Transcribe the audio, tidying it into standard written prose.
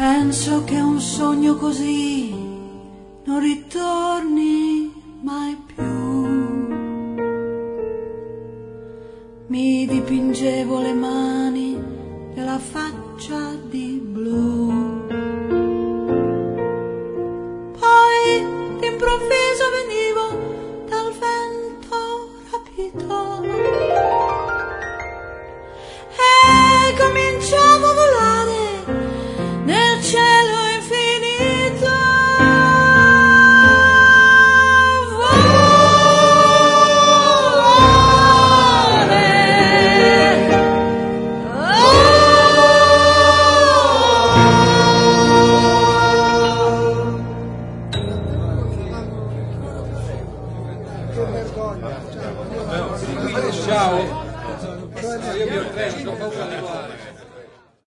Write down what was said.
Penso che un sogno così non ritorni mai più. Mi dipingevo le mani e la faccia di blu. Poi d'improvviso venivo dal vento rapido e cominciavo a volare nel cielo infinito. Ciao. Io vi ho preso, ho paura di guardare.